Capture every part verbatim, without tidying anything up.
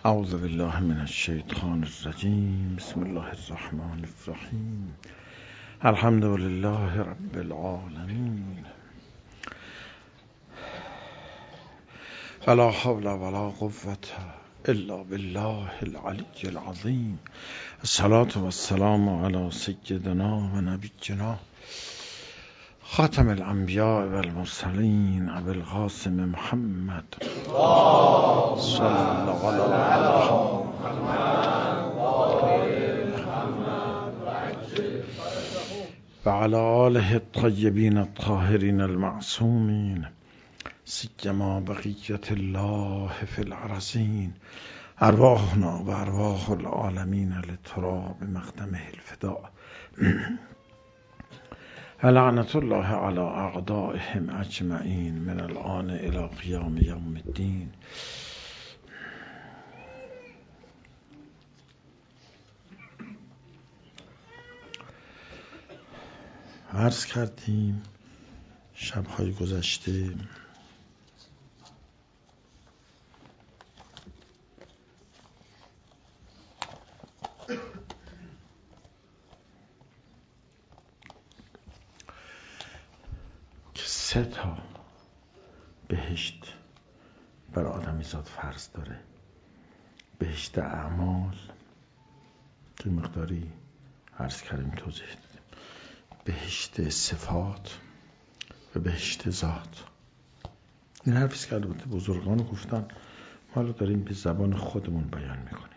اعوذ بالله من الشیطان الرجیم. بسم الله الرحمن الرحیم. الحمد لله رب العالمین. ولا حول ولا قوة الا بالله العلی العظیم. الصلاة والسلام علی سیدنا و نبینا خاتم الانبیاء والمرسلین ابی القاسم محمد صلی الله علیه و علی آله الطیبین الطاهرین المعصومین سیما بقیت الله فی الارضین. ارواحنا و ارواح العالمین لتراب مقدمه الفداء. لعنت الله علی اعدائهم اجمعین من الآن الی قیام یوم الدین. عرض کردیم شب‌های گذشته سه تا بهشت بر آدمیزاد فرض داره. بهشت اعمال که مقداری عرض کردیم توضیح دادیم، بهشت صفات و بهشت ذات. این حرفیست که البته بزرگان گفتن، ما حالا داریم به زبان خودمون بیان میکنیم.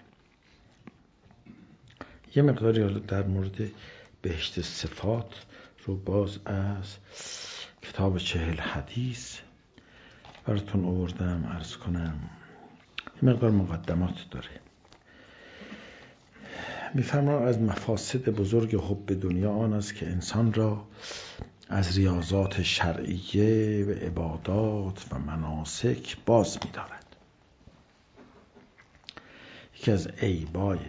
یه مقداری حالا در مورد بهشت صفات رو باز از کتاب چهل حدیث براتون آوردم عرض کنم. این مقدار مقدمات داره. میفرماید از مفاسد بزرگ حب دنیا آن است که انسان را از ریاضات شرعیه و عبادات و مناسک باز می‌دارد. یکی از عیبای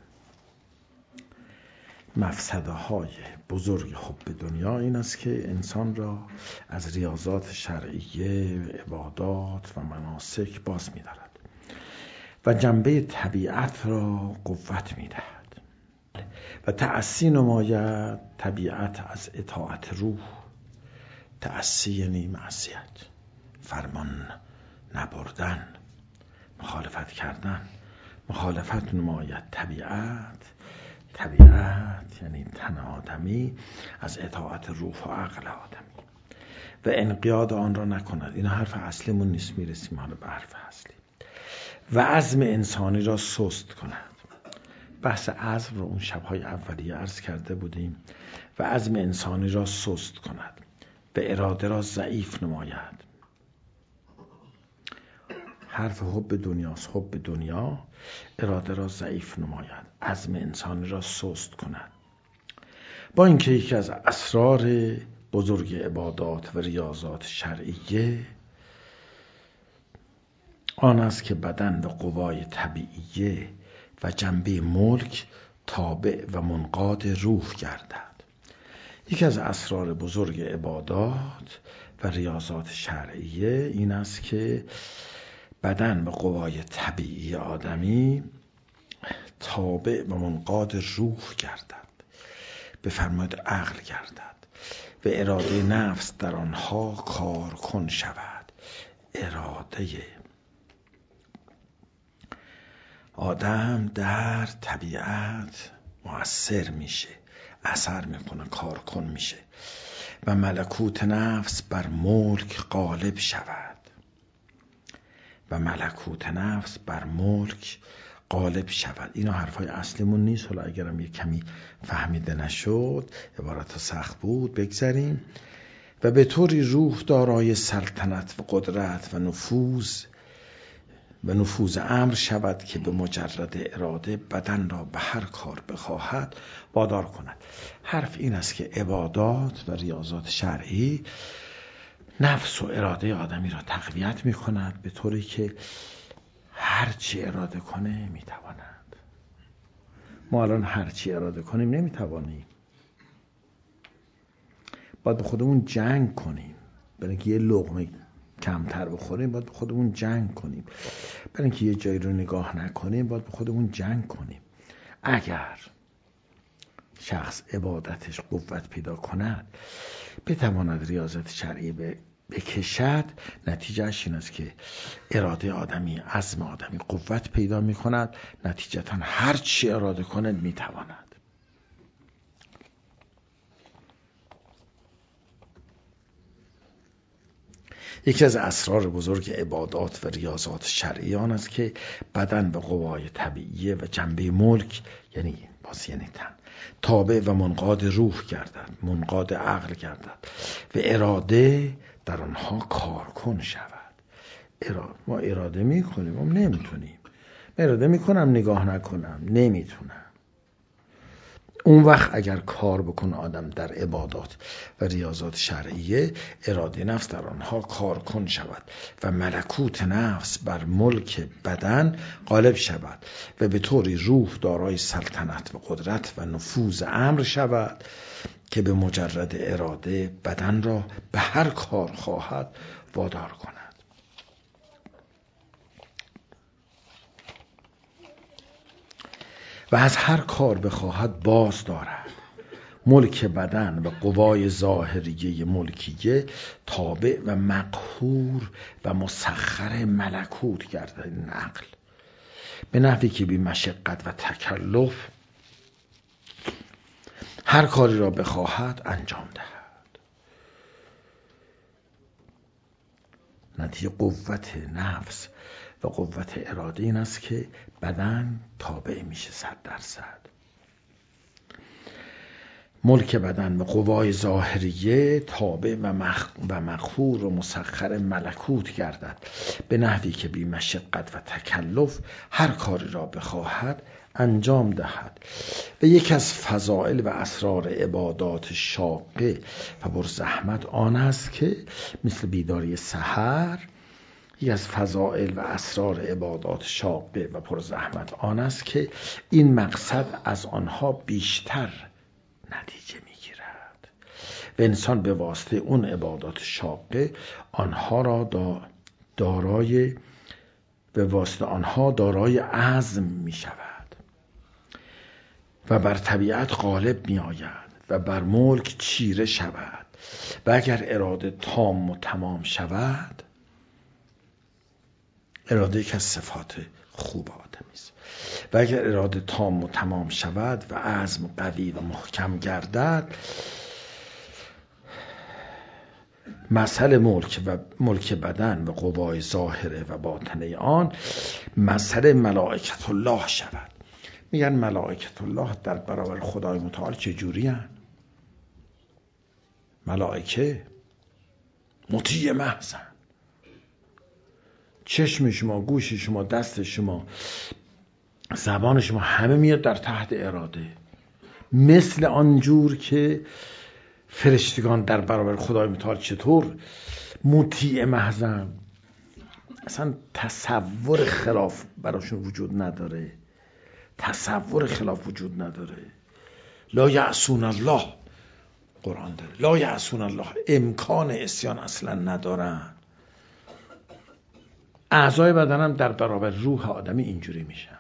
مفسده های بزرگ حب دنیا این است که انسان را از ریاضات شرعیه و عبادات و مناسک باز می دارد و جنبه طبیعت را قوت می دهد و تأسی نماید طبیعت از اطاعت روح. تأسی یعنی معصیت، فرمان نبردن، مخالفت کردن. مخالفت نماید طبیعت طبیعت یعنی تن آدمی از اطاعت روح و عقل آدمی و انقیاد آن را نکند. این حرف اصلیمون نیست، میرسیم حالا به حرف اصلی. و عزم انسانی را سست کند. بحث عزم رو اون شبهای اولیه عرض کرده بودیم. و عزم انسانی را سست کند و اراده را ضعیف نماید. حرف حب دنیاست. حب دنیا اراده را ضعیف نماید، عزم انسانی را سست کند. با اینکه یکی از اسرار بزرگ عبادات و ریاضات شرعیه آن است که بدن و قوای طبیعیه و جنبه ملک تابع و منقاد روح گردد. یکی از اسرار بزرگ عبادات و ریاضات شرعیه این است که بدن و قوای طبیعی آدمی تابع و منقاد روح گردد، بفرماید عقل گردد و اراده نفس در آنها کار کن شود. اراده آدم در طبیعت مؤثر میشه، اثر میکنه، کار کن میشه و ملکوت نفس بر ملک غالب شود و ملکوت نفس بر ملک غالب شود. اینا حرفای اصلیمون نیست. حالا اگرم یک کمی فهمیده نشد، عبارت سخت بود، بگذاریم. و به طوری روح دارای سلطنت و قدرت و نفوذ و نفوذ امر شود که به مجرد اراده بدن را به هر کار بخواهد وادار کند. حرف این است که عبادات و ریاضات شرعی نفس و اراده آدمی را تقویت می کند به طوری که هرچی اراده کنه می تواند. ما الان هرچی اراده کنیم نمی توانیم. باید به خودمون جنگ کنیم برای اینکه یه لقمه کمتر بخوریم باید به خودمون جنگ کنیم. برای اینکه یه جایی رو نگاه نکنیم باید به خودمون جنگ کنیم. اگر شخص عبادتش قوت پیدا کند، بتواند ریاضت شرعی بکشد، نتیجهش این است که اراده آدمی، عزم آدمی قوت پیدا می کند، نتیجتا هر چی اراده کند می تواند. یکی از اسرار بزرگ عبادات و ریاضات شرعی آن است که بدن به قوای طبیعی و جنبه ملک، یعنی باز یعنی تن، تابع و منقاد روح گردد، منقاد عقل گردد و اراده در آنها کارکن شود. اراده ما اراده میکنیم، ما نمیتونیم. من اراده میکنم نگاه نکنم، نمیتونم. اون وقت اگر کار بکنه آدم در عبادات و ریاضات شرعیه، اراده نفس در آنها کارکن شود و ملکوت نفس بر ملک بدن غالب شود و به طوری روح دارای سلطنت و قدرت و نفوذ امر شود که به مجرد اراده بدن را به هر کار خواهد وادار کند. و از هر کار بخواهد باز دارد. ملک بدن و قوای ظاهریه ملکیه تابع و مقهور و مسخر ملکوت گردد، نقل به نحوی که بی مشقت و تکلف هر کاری را بخواهد انجام دهد. نتیجه قوت نفس و قوت اراده این است که بدن تابع میشه صد درصد. ملک بدن و قوای ظاهریه تابع و مخ و مقهور و مسخر ملکوت گردد به نحوی که بی مشقت و تکلف هر کاری را بخواهد انجام دهد. و یک از فضائل و اسرار عبادات شاقه و پرزحمت آن است که مثل بیداری سحر، یکی از فضائل و اسرار عبادات شاقه و پرزحمت آن است که این مقصد از آنها بیشتر نتیجه میگیرد و انسان به واسطه اون عبادات شاقه آنها را دارای به واسطه آنها دارای عزم می شود و بر طبیعت غالب می آید و بر ملک چیره شود. و اگر اراده تام و تمام شود، اراده یک از صفات خوب آدمی است، و اگر اراده تام و تمام شود و عزم قوی و محکم گردد، مثل ملک و ملک بدن و قوای ظاهره و باطنه آن مثل ملائکت الله شود. میگن ملائکت الله در برابر خدای متعال چجوری هن؟ ملائکه مطیع محضن، چشم شما، گوش شما، دست شما، زبان شما همه میاد در تحت اراده، مثل آنجور که فرشتگان در برابر خدای متعال چطور مطیع محضن، اصلا تصور خلاف براشون وجود نداره، تصور خلاف وجود نداره. لا یعصون الله، قرآن داره، لا یعصون الله، امکان عصیان اصلا ندارن. اعضای بدنم در برابر روح آدمی اینجوری میشن.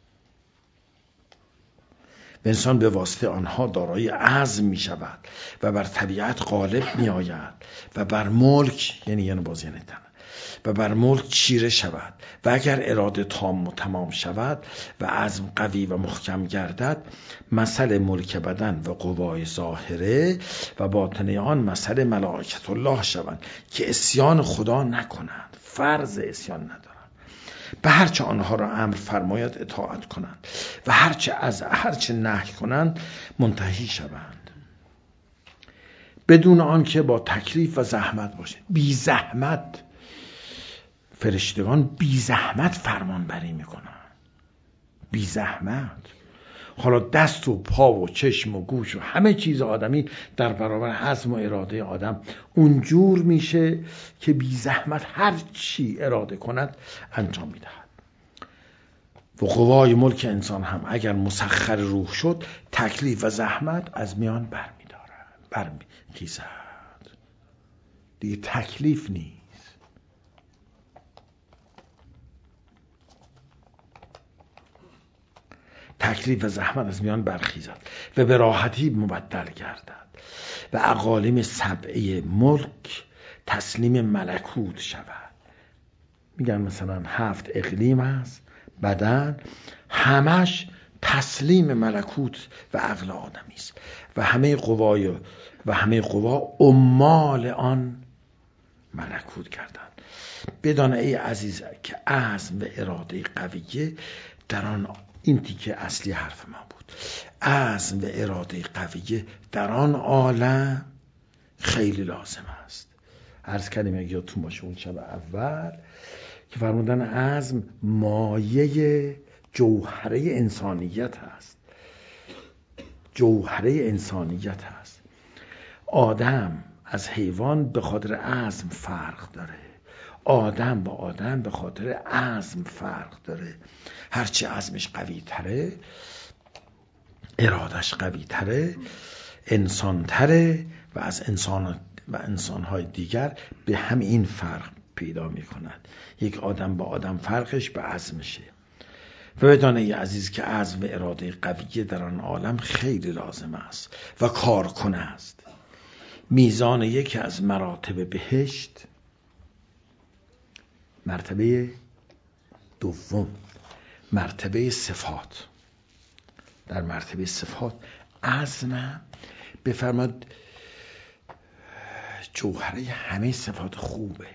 و انسان به واسطه آنها دارای عزم می شود و بر طبیعت غالب می آید و بر ملک، یعنی یعنی باز یعنی تن، و بر ملک چیره شود. و اگر اراده تام و تمام شود و عزم قوی و محکم گردد، مثل ملک بدن و قوای ظاهره و باطنه آن مثل ملائکت الله شوند که عصیان خدا نکنند، فرض عصیان ندارند، به هرچه آنها را امر فرماید اطاعت کنند و هرچه از هرچه نهی کنند منتهی شوند، بدون آنکه با تکلیف و زحمت باشد. بی زحمت فرشتگان بی زحمت فرمان بری میکنن، بی زحمت. حالا دست و پا و چشم و گوش و همه چیز آدمی در برابر عزم و اراده آدم اونجور میشه که بی زحمت هر چی اراده کند انجام میدهد. و قوای ملک انسان هم اگر مسخر روح شد، تکلیف و زحمت از میان برمیدارد، برمیخیزد، دیگه تکلیف نیست. تکلیف و زحمت از میان برخیزد و به راحتی مبدل گردد و اقالیم سبعه ملک تسلیم ملکوت شود. میگن مثلا هفت اقلیم هست، بدن همش تسلیم ملکوت و عقل آدمی است و همه قوای و همه قوا عمال آن ملکوت کردند. بدان ای عزیز که عزم و اراده قویه در آن، این تیکه اصلی حرف ما بود، عزم و اراده قویه در آن عالم خیلی لازم است. عرض کردیم اگه یادتون باشه اون شب اول که فرمودن عزم مایه جوهره انسانیت هست، جوهره انسانیت هست. آدم از حیوان به خاطر عزم فرق داره، آدم با آدم به خاطر عزم فرق داره. هرچی عزمش قوی تره، ارادش قوی تره، انسان تره و از انسان و انسانهای دیگر به همین فرق پیدا می کند. یک آدم با آدم فرقش به عزمشه. و بدانه ای عزیز که عزم و اراده قویه در آن عالم خیلی لازم است و کارکنه است. میزان یکی از مراتب بهشت، مرتبه دوم، مرتبه صفات. در مرتبه صفات عزم بفرماد جوهره همه صفات خوبه،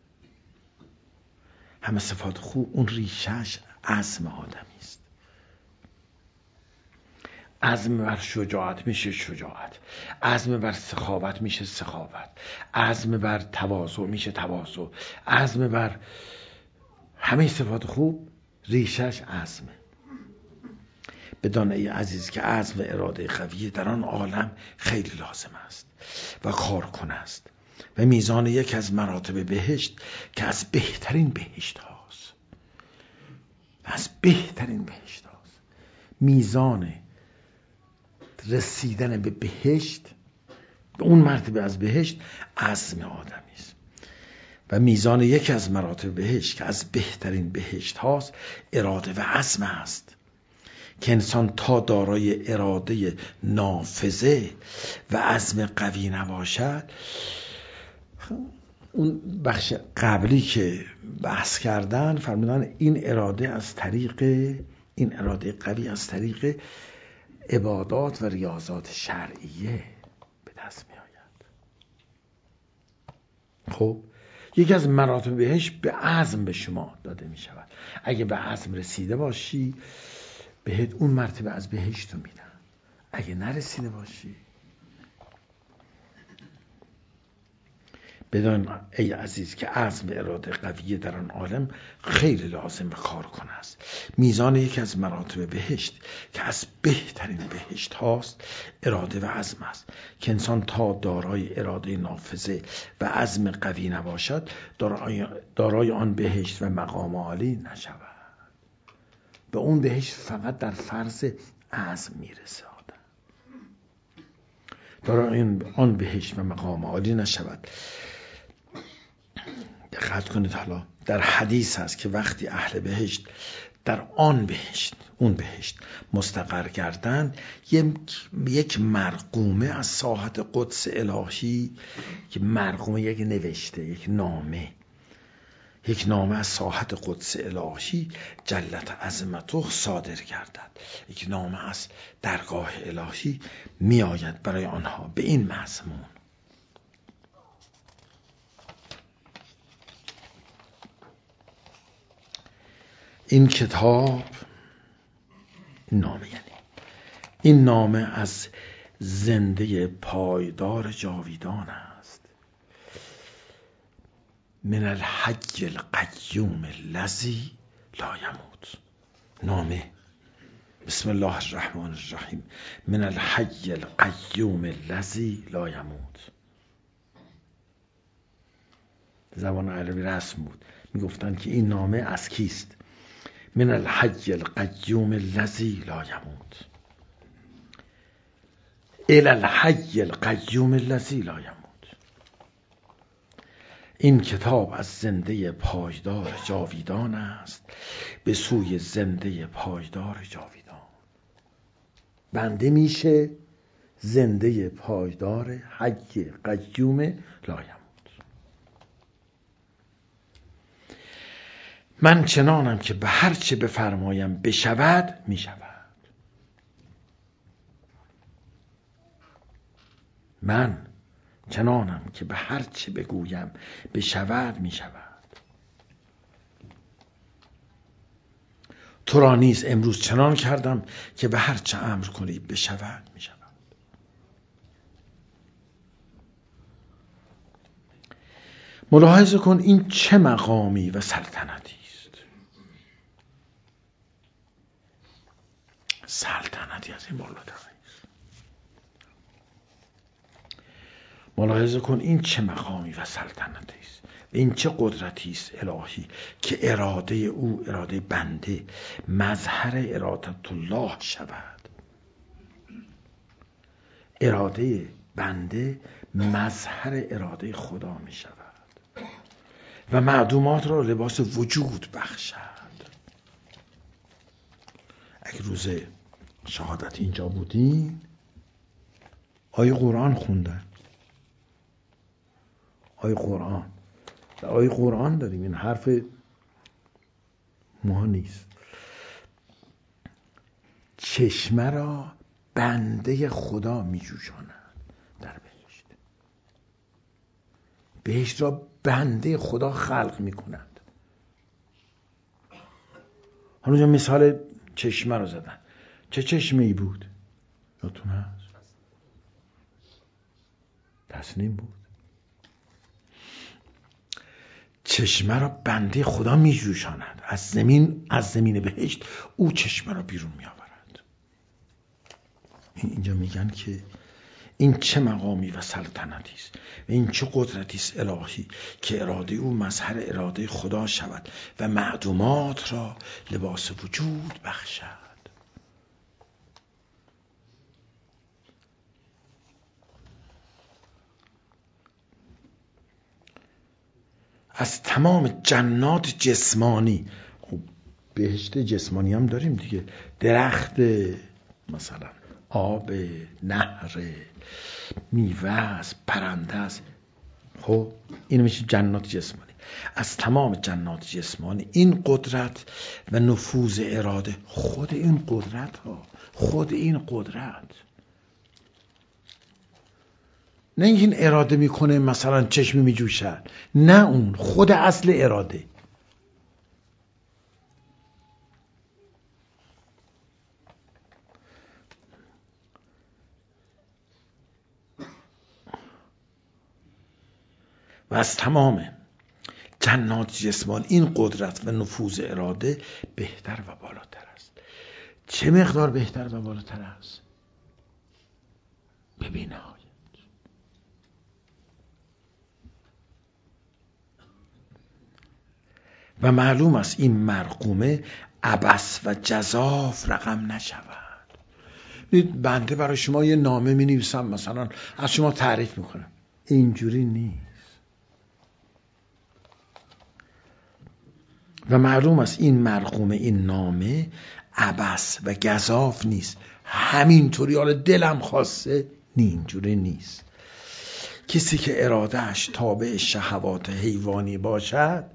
همه صفات خوب اون ریشهش عزم آدمی است. عزم بر شجاعت میشه شجاعت، عزم بر سخاوت میشه سخاوت، عزم بر تواضع میشه تواضع، عزم بر همه صفات خوب ریشش عزمه. بدان ای عزیز که عزم و اراده قویه در آن عالم خیلی لازم است و کارکنه است و میزان یک از مراتب بهشت که از بهترین بهشت هاست، از بهترین بهشت هاست. میزان رسیدن به بهشت، به اون مرتبه از بهشت، عزم آدمی است و میزان یکی از مراتب بهشت که از بهترین بهشت هاست اراده و عزم است که انسان تا دارای اراده نافذه و عزم قوی نباشد. اون بخش قبلی که بحث کردن فرمودن این اراده از طریق این اراده قوی از طریق عبادات و ریاضات شرعیه به دست می آید. خب یکی از مراتب بهش به عزم به شما داده می شود. اگه به عزم رسیده باشی بهت اون مرتبه از بهشت رو میدن، اگه نرسیده باشی. بدان ای عزیز که عزم و اراده قویه در آن عالم خیلی لازم و کارکنه است. میزان یکی از مراتب بهشت که از بهترین بهشت هاست اراده و عزم است که انسان تا دارای اراده نافذه و عزم قوی نباشد دارای, دارای آن بهشت و مقام عالی نشود. به اون بهشت فقط در فرض عزم میرسه آدم، دارای آن بهشت و مقام عالی نشود. دقت کنید، حالا در حدیث هست که وقتی اهل بهشت در آن بهشت، اون بهشت مستقر گردند، یک مرقومه از ساحت قدس الهی، که مرقومه یک نوشته، یک نامه، یک نامه از ساحت قدس الهی جلت عظمته صادر گردد. یک نامه از درگاه الهی می آید برای آنها به این مضمون: این کتاب، این نامه یعنی این نامه از زنده پایدار جاویدان است، من الحی القیوم الذی لا یموت. نامه بسم الله الرحمن الرحیم، من الحی القیوم الذی لا یموت. زبان عربی رسم بود، میگفتن که این نامه از کیست؟ من الحی القیوم الذی لا یموت، الی الحی القیوم الذی لا یموت. این کتاب از زنده پایدار جاویدان است به سوی زنده پایدار جاویدان. بنده میشه زنده پایدار حی قیوم لایموت. من چنانم که به هر چه بفرمایم بشود میشود. من چنانم که به هر چه بگویم بشود میشود. تو را نیز امروز چنان کردم که به هر چه امر کنی بشود میشود. ملاحظه کن این چه مقامی و سلطنتی است. سلطنتی از این بالاتر نیست. ملاحظه کن این چه مقامی و سلطنتی است. این چه قدرتی است الهی که اراده او، اراده بنده، مظهر ارادت الله شود. اراده بنده مظهر اراده خدا می شود و معدومات را لباس وجود بخشد. اگه روز شهادت اینجا بودین آیه قرآن خوندن، آیه قرآن در آیه قرآن داریم، این حرف ما نیست. چشمه را بنده خدا می جوشاند در بهشت. بهشت را بنده خدا خلق می کند. حالا جا مثال چشمه رو زدن. چه چشمه ای بود؟ یادتون هست؟ تسنیم بود. چشمه را بنده خدا می جوشاند. از زمین از زمین بهشت او چشمه را بیرون می آورد. اینجا میگن که این چه مقامی و سلطنتی است و این چه قدرتی است الهی که اراده او مظهر اراده خدا شود و معدومات را لباس وجود بخشد. از تمام جنات جسمانی، خب بهشت جسمانی هم داریم دیگه، درخت مثلا، آب، نهر، میوه است، پرنده است، خب این میشه جنات جسمانی. از تمام جنات جسمانی این قدرت و نفوذ اراده، خود این قدرت ها، خود این قدرت، نه این اراده میکنه مثلا چشم میجوشد، نه، اون خود اصل اراده. و از تمام جنات جسمان این قدرت و نفوذ اراده بهتر و بالاتر است. چه مقدار بهتر و بالاتر است؟ ببین و معلوم است این مرقومه عبث و جزاف رقم نشود. بنده برای شما یه نامه می نویسم، مثلا از شما تعریف میکنم، اینجوری نیست. و معلوم است این مرقومه، این نامه عبث و گزاف نیست، همینطوری حالا دلم خواسته، نه، اینجوری نیست. کسی که ارادهش تابع شهوات حیوانی باشد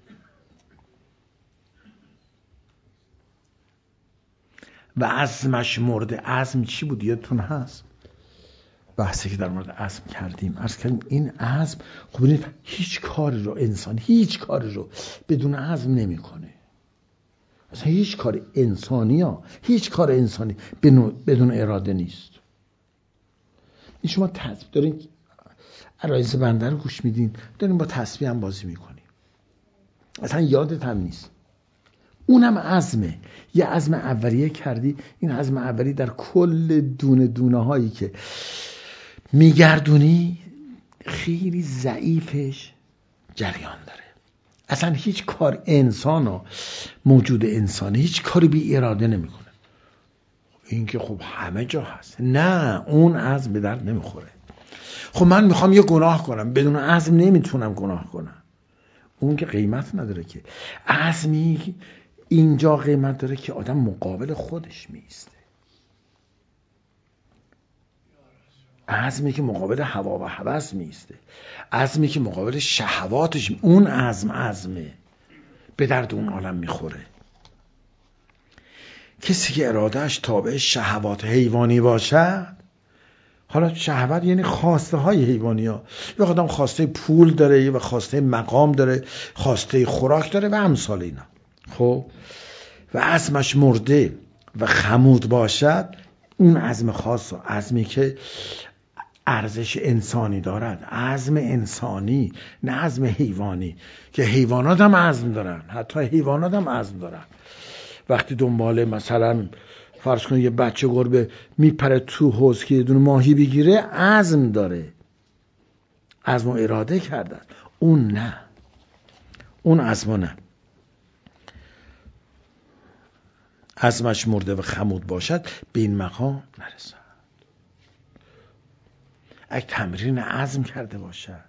و عزمش مورد عزم چی بود؟ یادتون هست بحثی که در مورد عزم کردیم، عرض کردیم این عزم، خب ببینید هیچ کاری رو انسان هیچ کاری رو بدون عزم نمیکنه. مثلا هیچ کار انسانی ها هیچ کار انسانی بدون اراده نیست. این شما تسبیح دارین، عرایض بنده رو گوش میدین، دارین با تسبیح هم بازی میکنیم، اصلا یادت هم نیست، اونم عزمه. یه عزم اولیه کردی، این عزم اولی در کل دونه دونه هایی که میگردونی خیلی ضعیفش جریان داره. اصلا هیچ کار انسان و موجود انسانی هیچ کاری بی اراده نمیکنه. این که خب همه جا هست، نه، اون عزم به درد نمیخوره. خب من میخوام یه گناه کنم، بدون عزم نمیتونم گناه کنم، اون که قیمت نداره. که عزمی اینجا قیمت داره که آدم مقابل خودش میسته. عزمی که مقابل هوا و هوس میسته، عزمی که مقابل شهواتش، اون عزم عزمه به درد اون عالم میخوره. کسی که ارادهش تابع شهوات حیوانی باشد، حالا شهوت یعنی خواسته های حیوانی ها، یه آدم خواسته پول داره، یه خواسته مقام داره، خواسته خوراک داره و امثال اینا، خب و عزمش مرده و خمود باشد، اون عزم خاص و عزمی که ارزش انسانی دارد، عزم انسانی نه عزم حیوانی، که حیوانات هم عزم دارن، حتی حیوانات هم عزم دارن. وقتی دنباله مثلا فرض کن یه بچه گربه میپره تو حوض که یه دونه ماهی بگیره، عزم داره، عزم و اراده کردن. اون نه، اون عزم نه. عزمش مرده و خمود باشد به این مقام نرسد. اگه تمرین عزم کرده باشد،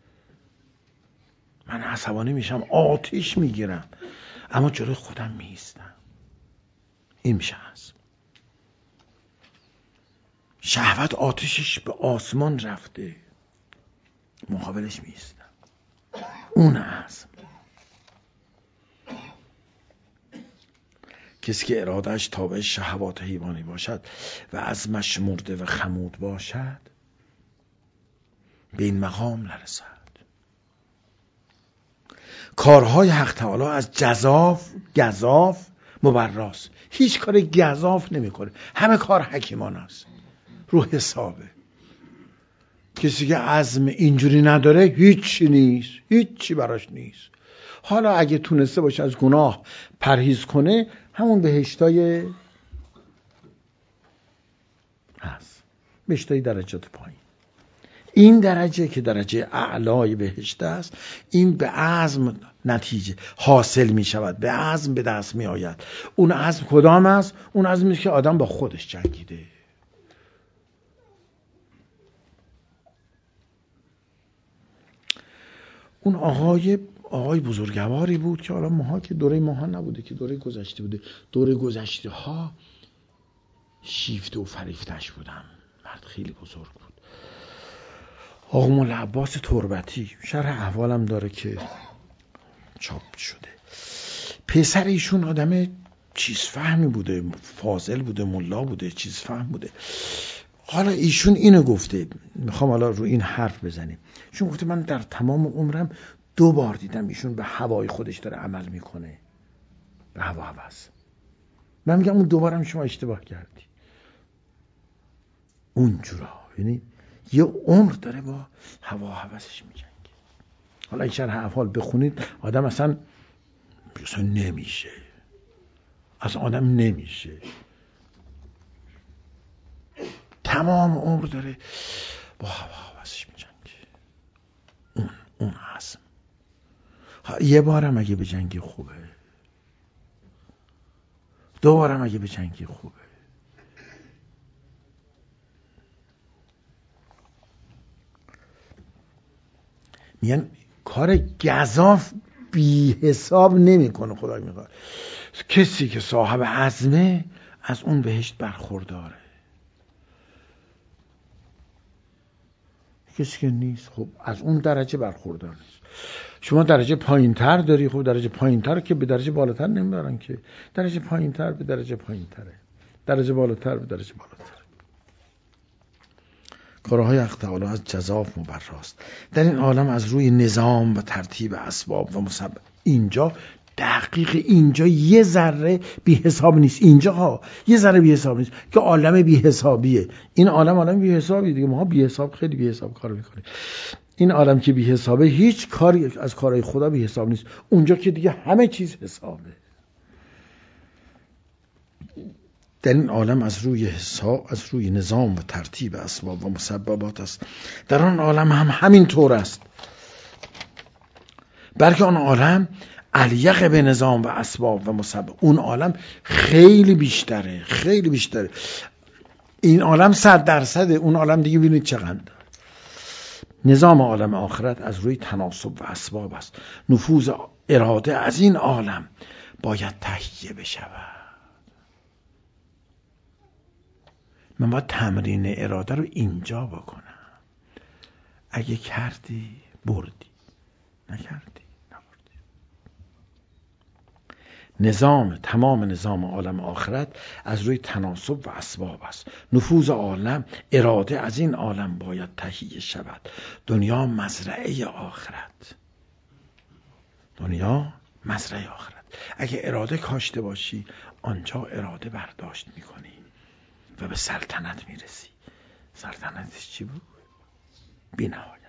من عصبانی میشم، آتش میگیرم، اما جلوی خودم میایستم، این میشه عزم. شهوت آتشش به آسمان رفته، مقابلش میایستم، اون عزم. کسی که ارادهش تابع شهوات حیوانی باشد و عزمش مرده و خمود باشد به این مقام نرسد. کارهای حق تعالی از جزاف گزاف مبراست. هیچ کار گزاف نمیکنه، همه کار حکیمانه است، رو حسابه. کسی که عزم اینجوری نداره هیچی نیست، هیچی براش نیست. حالا اگه تونسته باشه از گناه پرهیز کنه، همون بهشتای هست، بهشتای درجات پایین. این درجه که درجه اعلای بهشت است، این به عزم نتیجه حاصل می شود، به عزم به دست می آید. اون عزم کدام است؟ اون عزمی که آدم با خودش جنگیده. اون آقای آقای بزرگواری بود که حالا ماها که دوره ماها نبوده، که دوره گذشته بوده. دوره گذشته ها شیفته و فریفتش بودن. مرد خیلی بزرگ بود. آقا مولا عباس تربتی، شرح احوالم داره که چاپ شده. پسر ایشون آدم چیز فهمی بوده، فاضل بوده، ملا بوده، چیز فهم بوده. حالا ایشون اینو گفته، میخوام حالا رو این حرف بزنیم. ایشون گفته من در تمام عمرم دو بار دیدم ایشون به هوای خودش داره عمل میکنه، به هوا هوس. من میگم اون دوبارم شما اشتباه کردی. اونجورا یعنی یه عمر داره با هوا هوسش میجنگه. حالا این شرح احوال بخونید، آدم اصلا اصلا نمیشه، از آدم نمیشه. تمام عمر داره با هوا هوسش میجنگه. اون اون عزم. یه بارم اگه به جنگی خوبه، دو بارم اگه به جنگی خوبه. میگن کار گزاف بی حساب نمی کنه. خدا میخواد کسی که صاحب عزمه از اون بهشت برخورداره. کسی که نیست خب از اون درجه برخوردار نیست. شما درجه پایین تر داری، خب درجه پایین تر که به درجه بالاتر نمیبرن که. درجه پایین تر به درجه پایین تره، درجه بالاتر به درجه بالاتر. کارهای حق تعالی از جزاف مبراست. در این عالم از روی نظام و ترتیب اسباب و مسبب، اینجا دقیق اینجا یه ذره بی حساب نیست. اینجا ها یه ذره بی حساب نیست که عالم بی حسابیه. این عالم عالم بی حسابیه دیگه. ما بی حساب خیلی بی حساب کار میکنیم. این عالم که بی حسابه، هیچ کاری از کارهای خدا بی حساب نیست. اونجا که دیگه همه چیز حسابه. در این عالم از روی حساب، از روی نظام و ترتیب اسباب و مسببات است. در آن عالم هم همین طور است، بلکه آن عالم علیق به نظام و اسباب و مسبب. اون عالم خیلی بیشتره، خیلی بیشتره. این عالم صد درصده، اون عالم دیگه ببینید چقدر. نظام عالم آخرت از روی تناسب و اسباب است. نفوذ اراده از این عالم باید تهیه بشود. من باید تمرین اراده رو اینجا بکنم. اگه کردی بردی، نکردی نبردی. نظام تمام نظام عالم آخرت از روی تناسب و اسباب است. نفوذ عالم، اراده از این عالم باید تهیه شود. دنیا مزرعه آخرت، دنیا مزرعه آخرت. اگه اراده کاشته باشی آنجا اراده برداشت میکنی و به سلطنت میرسی. سلطنتش چی بود؟ بی نهایت.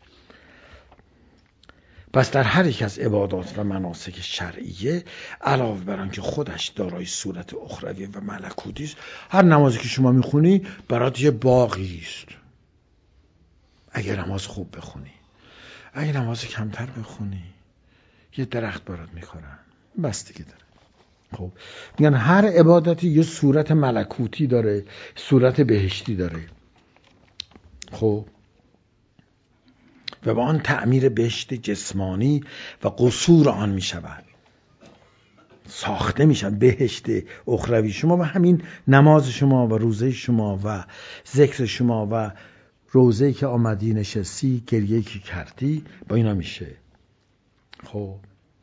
پس در هر یک از عبادات و مناسک شرعیه علاوه بر آنکه خودش دارای صورت اخروی و ملکوتی است، هر نمازی که شما میخونی برات یه باغی است. اگر نماز خوب بخونی، اگر نماز کمتر بخونی، یه درخت برات میخورن، بستگی داره. خب میگن هر عبادتی یه صورت ملکوتی داره، صورت بهشتی داره. خب و با آن تعمیر بهشت جسمانی و قصور آن می شود، ساخته می شود بهشت اخروی شما و همین نماز شما و روزه شما و ذکر شما و روزه‌ای که آمدی نشستی، گریه‌ای که کردی، با اینا میشه. خب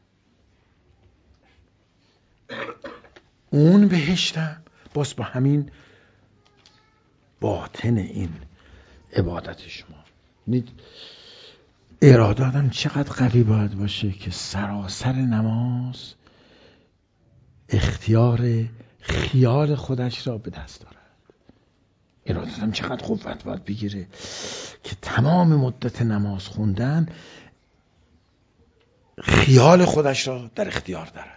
اون بهشتم باز با همین باطن این عبادت شما. نید اراده آدم چقدر قوی باید باشه که سراسر نماز اختیار خیال خودش را به دست دارد. اراده آدم چقدر قوت باید بگیره که تمام مدت نماز خوندن خیال خودش را در اختیار دارد.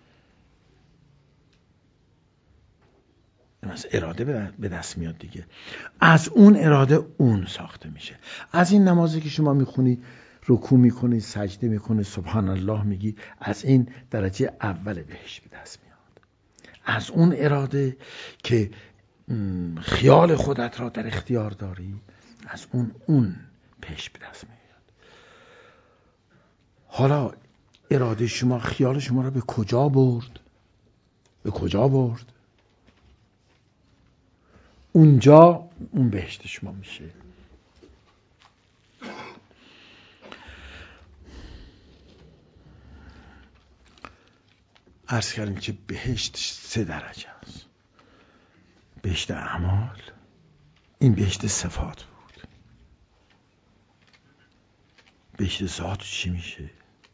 از اراده به دست میاد دیگه. از اون اراده اون ساخته میشه. از این نمازی که شما میخونی، رکوع میکنی، سجده میکنی، سبحان الله میگی، از این درجه اول بهش به دست میاد. از اون اراده که خیال خودت را در اختیار داری، از اون اون پیش به دست میاد. حالا اراده شما خیال شما را به کجا برد؟ به کجا برد؟ اونجا اون بهشت شما میشه. عرض کردیم که بهشت سه درجه است. بهشت اعمال، این بهشت صفات بود. بهشت ذات چی میشه؟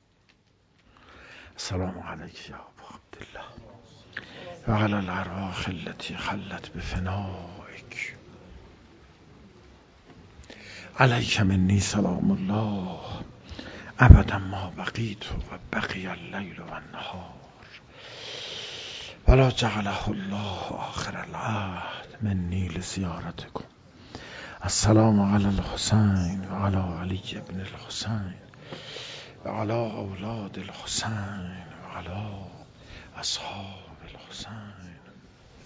السلام علیک یا ابا عبدالله و علی الارواح التي خلت بفنائک، علیک منی سلام الله ابدا ما بقیت و بقی اللیل و النهار ولا جعله الله آخر العهد منی لزیارتکم. السلام علی الحسین و علی علی ابن الحسین و علی اولاد الحسین و علی اصحاب الحسین.